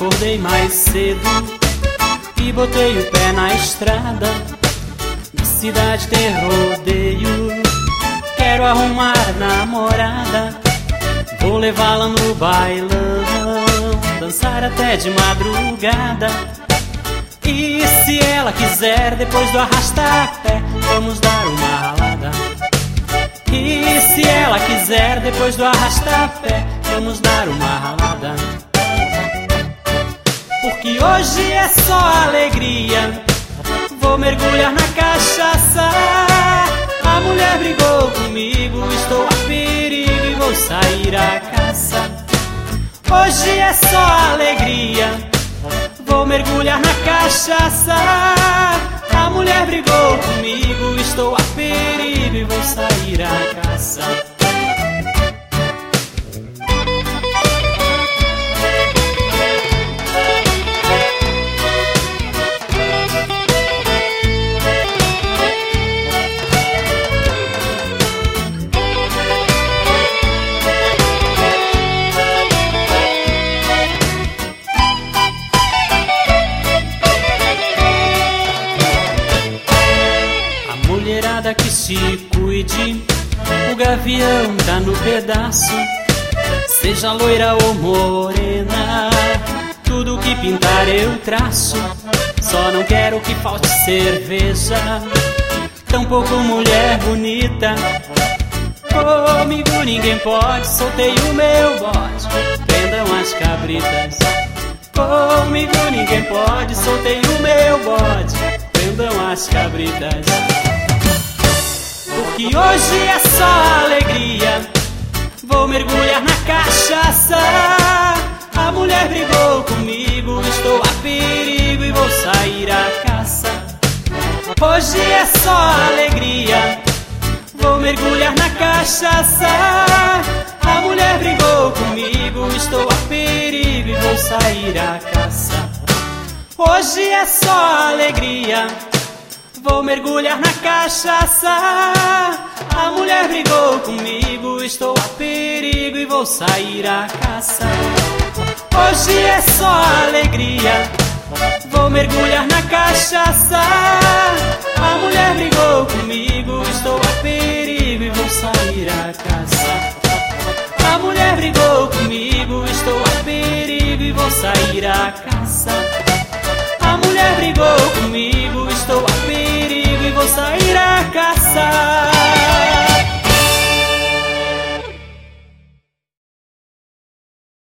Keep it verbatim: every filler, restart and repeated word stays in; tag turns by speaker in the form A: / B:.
A: Acordei mais cedo e botei o pé na estrada. De cidade ter rodeio, quero arrumar namorada. Vou levá-la no bailão, dançar até de madrugada. E se ela quiser, depois do arrasta-pé, vamos dar uma ralada. E se ela quiser, depois do arrasta-pé, vamos dar uma ralada. Porque hoje é só alegria, vou mergulhar na cachaça. A mulher brigou comigo, estou a perigo e vou sair à caça. Hoje é só alegria, vou mergulhar na cachaça. A mulher brigou comigo, estou a perigo e vou sair à caça. Mulherada que se cuide, o gavião tá no pedaço. Seja loira ou morena, tudo que pintar eu traço. Só não quero que falte cerveja, tampouco mulher bonita. Comigo ninguém pode, soltei o meu bode, prendam as cabritas. Comigo ninguém pode, soltei o meu bode, prendam as cabritas. Porque hoje é só alegria, vou mergulhar na cachaça. A mulher brigou comigo, estou a perigo e vou sair à caça. Hoje é só alegria, vou mergulhar na cachaça. A mulher brigou comigo, estou a perigo e vou sair à caça. Hoje é só alegria, vou mergulhar na cachaça. A mulher brigou comigo, estou a perigo e vou sair à caça. Hoje é só alegria, vou mergulhar na cachaça. A mulher brigou comigo, estou a perigo e vou sair à caça. A mulher brigou comigo, estou a perigo e vou sair à caça.